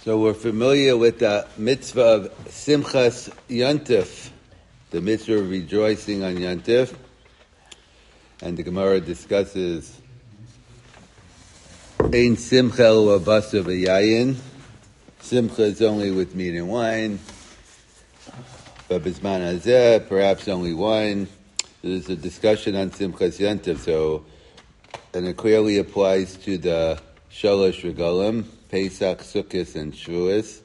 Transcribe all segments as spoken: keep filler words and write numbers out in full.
So we're familiar with the mitzvah of Simchas Yontif, the mitzvah of rejoicing on Yontif, and the Gemara discusses Ein Simcha elu basa v'yayin. Simcha is only with meat and wine, but Bizman hazeh, perhaps only wine. There's a discussion on Simchas Yontif, so and it clearly applies to the Shalosh Regalim, Pesach, Sukkot, and Shavuos.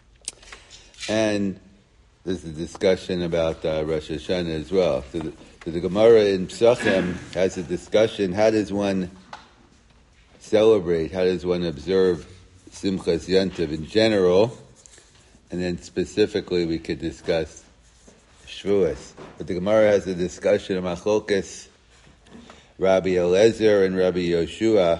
And there's a discussion about uh, Rosh Hashanah as well. So the, so the Gemara in Pesachim has a discussion, how does one celebrate, how does one observe Simchas Yontif in general, and then specifically we could discuss Shavuos. But the Gemara has a discussion of Machlokes, Rabbi Eliezer and Rabbi Yoshua,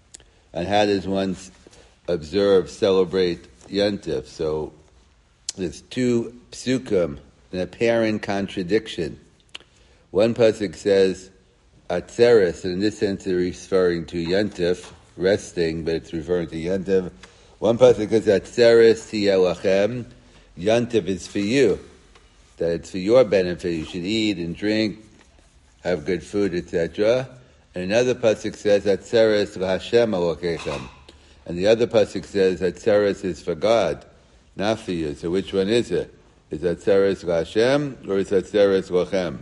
on how does one observe, celebrate Yontif. So there's two psukim, an apparent contradiction. One pasuk says Atzeres, and in this sense it's referring to Yontif, resting, but it's referring to Yontif. One pasuk says Atzeres tiyeh lachem, Yontif is for you, that it's for your benefit. You should eat and drink, have good food, et cetera. And another pasuk says Atzeres l'Hashem Elokechem, and the other pasuk says Atzeres is for God, not for you. So which one is it? Is Atzeres l'Hashem or is Atzeres lachem?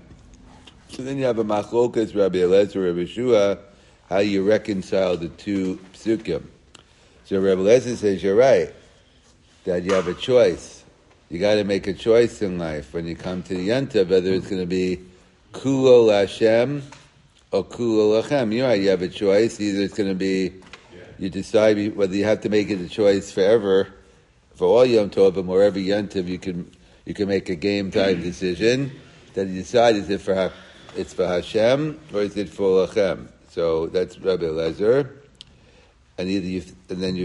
So then you have a machlokas, Rabbi Eliezer, Rabbi Yeshua, how you reconcile the two psukim. So Rabbi Eliezer says you're right, that you have a choice. You got to make a choice in life when you come to the Yontif, whether it's going to be Kulo l'Hashem or Kulo lachem. You're right, you have a choice. Either it's going to be, you decide whether you have to make it a choice forever, for all Yom Tovim or every Yontif, you can you can make a game time decision. Then you decide, is it for it's for Hashem or is it for lachem? So that's Rabbi Eliezer, and either you and then you,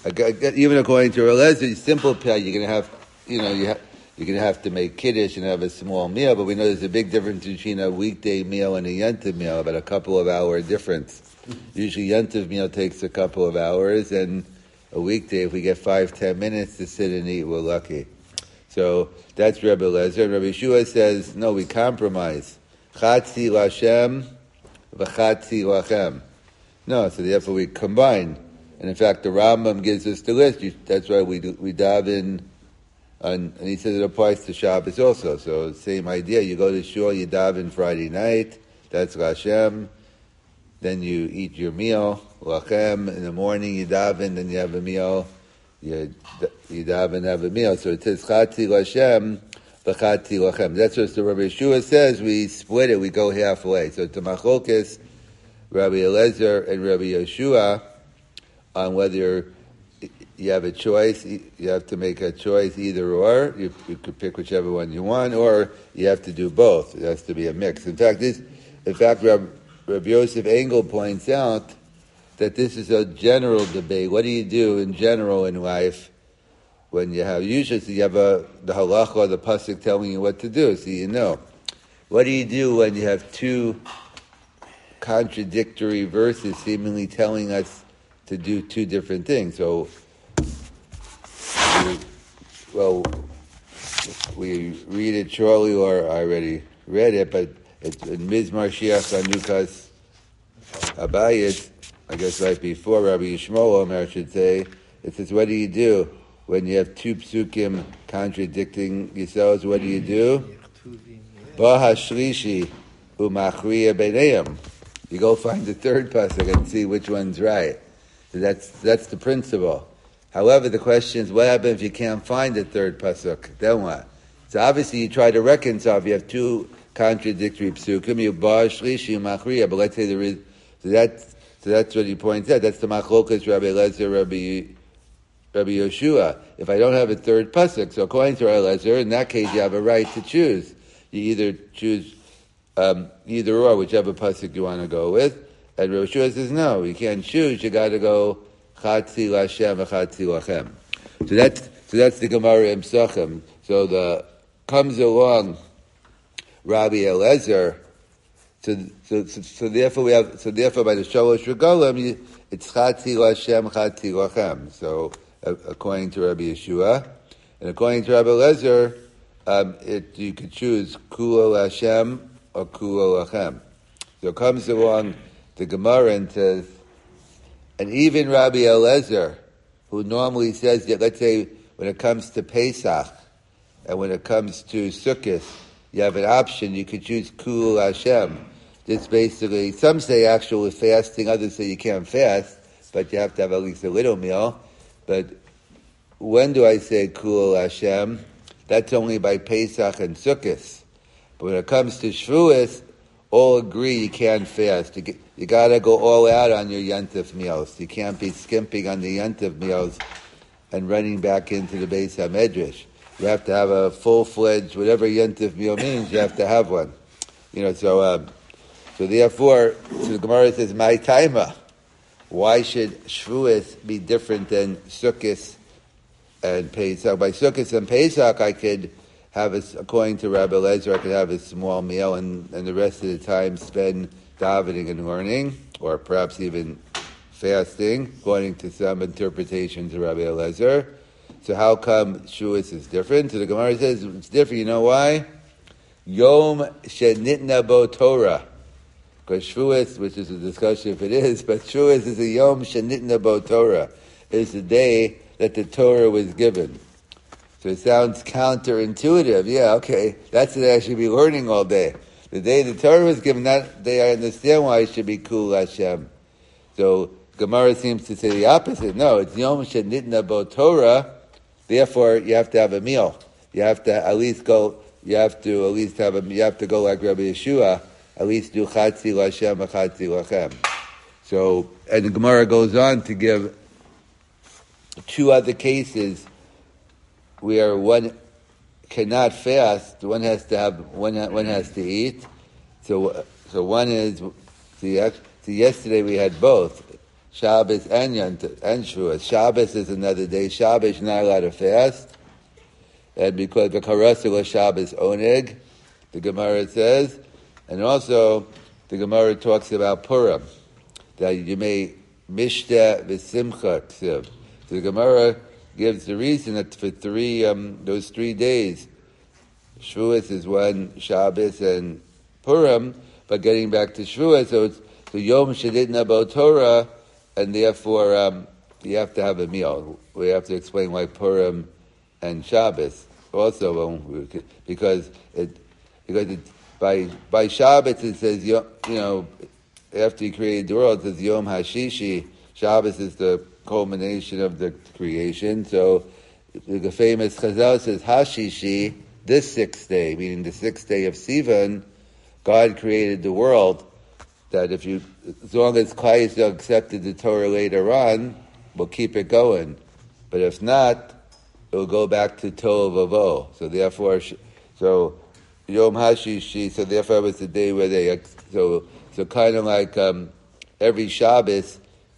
even according to Rabbi Eliezer, simple pay, you're going to have, you know, you have. You're going to have to make kiddush and have a small meal, but we know there's a big difference between a weekday meal and a Yontif meal, about a couple of hour difference. Usually Yontif meal takes a couple of hours, and a weekday, if we get five, ten minutes to sit and eat, we're lucky. So that's Rabbi Eliezer. And Rabbi Yeshua says, no, we compromise. Chatzi l'Hashem, v'chatzi lachem. No, so therefore we combine. And in fact, the Rambam gives us the list. That's why we do, we daven. And, and he says it applies to Shabbos also. So same idea. You go to shul, you daven Friday night. That's Hashem. Then you eat your meal, lachem. In the morning you daven, then you have a meal. You you daven, have a meal. So it says Chatzi Hashem, v'Chatzi lachem. That's what the Rabbi Yeshua says. We split it. We go halfway. So to Machlokes, Rabbi Eliezer and Rabbi Yeshua, on whether you have a choice, you have to make a choice either or, you, you could pick whichever one you want, or you have to do both. It has to be a mix. In fact, this, in fact, Rabbi, Rabbi Yosef Engel points out that this is a general debate. What do you do in general in life when you have, usually you have a, the halacha or the pasuk telling you what to do, so you know. What do you do when you have two contradictory verses seemingly telling us to do two different things? So, well, we read it shortly, or I already read it, but it's in Mizmar Shiach Anukas Abayis, I guess right before Rabbi Yishmael Omer, I should say, it says, what do you do when you have two psukim contradicting yourselves? What do you do? Baha Shlishi Umachriya Beineim. You go find the third pasuk and see which one's right. So that's that's the principle. However, the question is, what happens if you can't find the third pasuk? Then what? So obviously you try to reconcile. If you have two contradictory psukim, you bar shlishi machriya. But let's say there is, so that's so that's what he points out. That's the machlokas Rabbi Eliezer, Rabbi Rabbi Yoshua. If I don't have a third pasuk, so according to Rabbi Eliezer, in that case you have a right to choose. You either choose um, either or, whichever pasuk you want to go with. And Rabbi Yoshua says no, you can't choose. You got to go Chatzi l'Hashem v'Chatzi lachem. So that's so that's the Gemara in Pesachim. So the comes along Rabbi Eliezer. So so, so so therefore we have so therefore by the Shalosh Regalim it's Chatzi l'Hashem, Chatzi lachem. So according to Rabbi Yeshua. And according to Rabbi Eliezer, um, it, you could choose Kulo Hashem or Kulo Lachem. So it comes along the Gemara and says, and even Rabbi Eliezer, who normally says that, let's say, when it comes to Pesach, and when it comes to Sukkot, you have an option, you could choose Kulo Hashem. This basically, some say actual fasting, others say you can't fast, but you have to have at least a little meal. But when do I say Kulo Hashem? That's only by Pesach and Sukkot. But when it comes to Shavuos, all agree you can't fast. You, you got to go all out on your Yontif meals. You can't be skimping on the Yontif meals and running back into the Beis HaMedrash. You have to have a full-fledged, whatever Yontif meal means, you have to have one. You know, so um, so therefore, so the Gemara says, my taima. Why should Shavuos be different than Sukkot and Pesach? By Sukkot and Pesach, I could have, a, according to Rabbi Eliezer, I could have a small meal and, and the rest of the time spend davening and learning, or perhaps even fasting, according to some interpretations of Rabbi Eliezer. So how come Shavuos is different? So the Gemara says it's different. You know why? Yom shenitna bo Torah. Because Shavuos, which is a discussion if it is, but Shavuos is a Yom shenitna bo Torah. It's the day that the Torah was given. So it sounds counterintuitive. Yeah, okay, that's what I should be learning all day. The day the Torah was given, that day I understand why it should be Kul Hashem. So Gemara seems to say the opposite. No, it's Yom Shenitna Bo Torah. Therefore, you have to have a meal. You have to at least go. You have to at least have a. You have to go like Rabbi Yeshua. At least do Chatzi Lashem, Chatzi Lachem. So, and the Gemara goes on to give two other cases where one cannot fast, one has to have, one one has to eat. So, so one is, see, see yesterday we had both, Shabbos and Yont and Shavuos. Shabbos is another day. Shabbos is not allowed to fast, and because the Karasila Shabbos oneg, the Gemara says, and also the Gemara talks about Purim, that you may mishta v'simcha ksiv. So the Gemara gives the reason that for three, um, those three days, Shavuos is one, Shabbos and Purim, but getting back to Shavuos, so it's so Yom Sheditna Bo Torah, and therefore um, you have to have a meal. We have to explain why Purim and Shabbos also, um, because it because it, by by Shabbos it says, you know, after he created the world, it says Yom Hashishi. Shabbos is the culmination of the creation. So the famous Chazal says Hashishi, this sixth day, meaning the sixth day of Sivan, God created the world. That if you, as long as Klal Yisrael accepted the Torah later on, we'll keep it going. But if not, it will go back to Tohu Vavohu. So therefore, so Yom Hashishi. So therefore, it was the day where they. So so kind of like um, every Shabbos.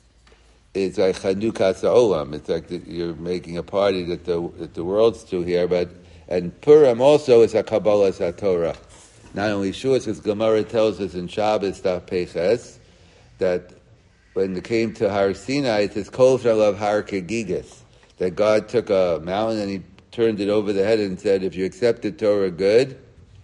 It's like Chanukas Olam. It's like the, you're making a party that the that the world's still here. But and Purim also is a Kabbalah Torah. Not only Shavuos, because Gemara tells us in Shabbos Daf Peches that when it came to Har Sinai, it says Kol Shalav Har Kegigas, that God took a mountain and He turned it over the head and said, "If you accept the Torah, good.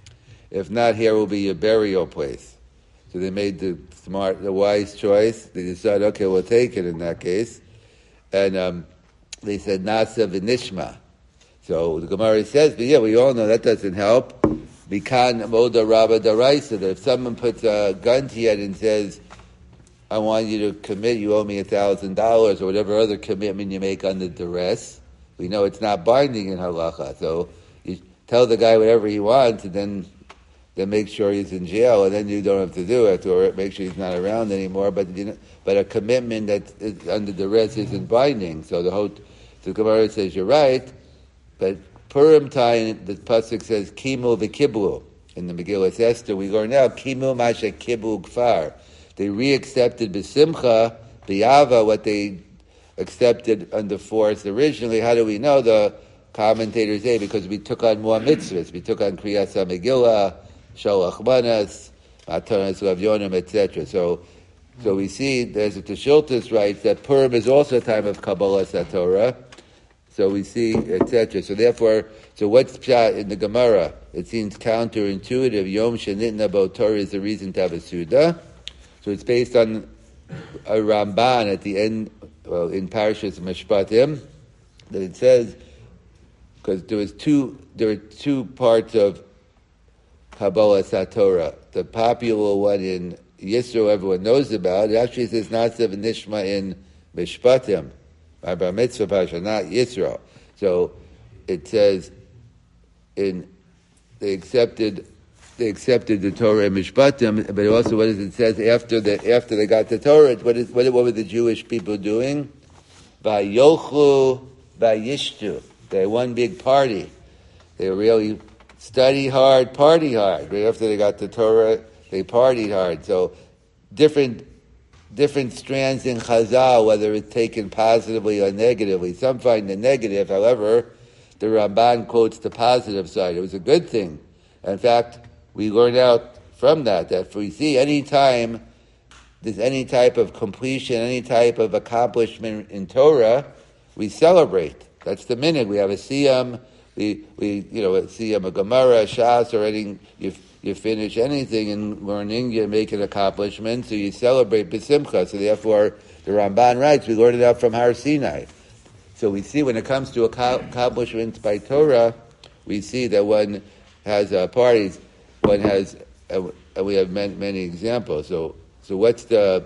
If not, here will be your burial place." So they made the smart, the wise choice. They decided, okay, we'll take it in that case. And um, they said, Nasa v'nishma. So the Gemara says, but yeah, we all know that doesn't help. Bikan moda rabba daraisa. If someone puts a gun to you and says, I want you to commit, you owe me a thousand dollars, or whatever other commitment you make under duress, we know it's not binding in halacha. So you tell the guy whatever he wants, and then then make sure he's in jail, and then you don't have to do it, or make sure he's not around anymore. But you know, but a commitment that is under duress isn't binding. So the whole the Gemara says you're right, but Purim time the pasuk says kimu v'kiblu in the Megillah Esther. We learn now kimu masha kiblu kfar. They re-accepted b'simcha b'yava what they accepted under force originally. How do we know? The commentators say because we took on more mitzvahs. We took on Kriyas HaMegillah, Sholach Manas, Matanas Rav Yonam, et cetera. So, so we see there's a Teshiltis writes that Purim is also a time of Kabbalah Satorah, So we see, et cetera. So therefore, so what's pshat in the Gemara? It seems counterintuitive. Yom shenitna bo Torah is the reason to have a Suda. So it's based on a Ramban at the end, well, in Parashas Mishpatim, that it says, because there was two, there are two parts of Kabbalah Satorah. The popular one in Yisro, everyone knows about. It actually says Nasav and Nishma in Mishpatim, by Bar Mitzvah Pasha, not Yisro. So it says in they accepted they accepted the Torah in Mishpatim, but also what does it says after the after they got the Torah? What is what, what were the Jewish people doing? Vayochlu vayishtu. They had one big party. They really study hard, party hard. Right after they got the Torah, they partied hard. So different different strands in Chazal, whether it's taken positively or negatively. Some find the negative. However, the Ramban quotes the positive side. It was a good thing. In fact, we learn out from that, that if we see any time there's any type of completion, any type of accomplishment in Torah, we celebrate. That's the minute. We have a siyam, we, we you know, a siyam, a Gemara, a Shas, or anything, you, you finish anything in learning, you make an accomplishment, so you celebrate B'simcha. So therefore, the Ramban writes, we learned it out from Har Sinai. So we see when it comes to accomplishments by Torah, we see that one has uh, parties, one has, uh, we have many, many examples. So, so what's the,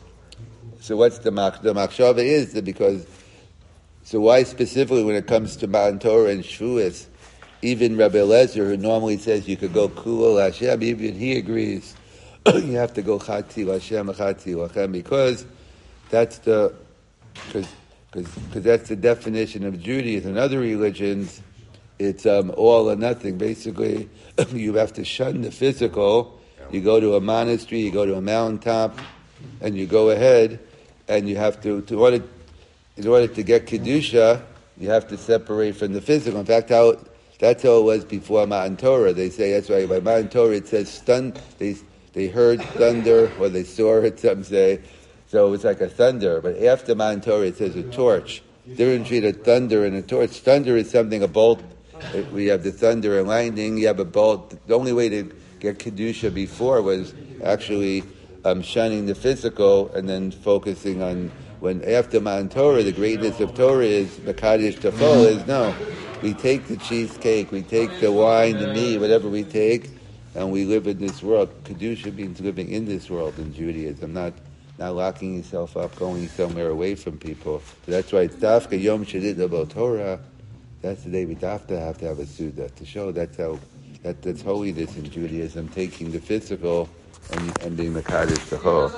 so what's the mak, the machshava is that because, so why specifically when it comes to Matan Torah and Shavuos, even Rabbi Eliezer, who normally says you could go Kul Hashem, even he agrees you have to go Chati Hashem, Chati Lachem, because that's the, because because that's the definition of Judaism. In other religions, it's um, all or nothing. Basically, you have to shun the physical. You go to a monastery, you go to a mountaintop, and you go ahead, and you have to, to order, in order to get Kedusha, you have to separate from the physical. In fact, how that's how it was before Matan Torah. They say, that's why by Matan Torah it says, stun, they, they heard thunder, or they saw it, some say. So it was like a thunder. But after Matan Torah it says a torch. Different between a thunder and a torch. Thunder is something, a bolt. We have the thunder and lightning, you have a bolt. The only way to get Kedusha before was actually um, shunning the physical and then focusing on, when after Matan Torah, the greatness of Torah is, Mekadesh Tafol is, no, we take the cheesecake, we take the wine, the meat, whatever we take, and we live in this world. Kedusha means living in this world in Judaism, not not locking yourself up, going somewhere away from people. So that's why it's Dafka Yom Shadid About Torah. That's the day we have to have to have a Suda to show that's how that, that's holiness in Judaism, taking the physical and, and being Mekadesh the whole.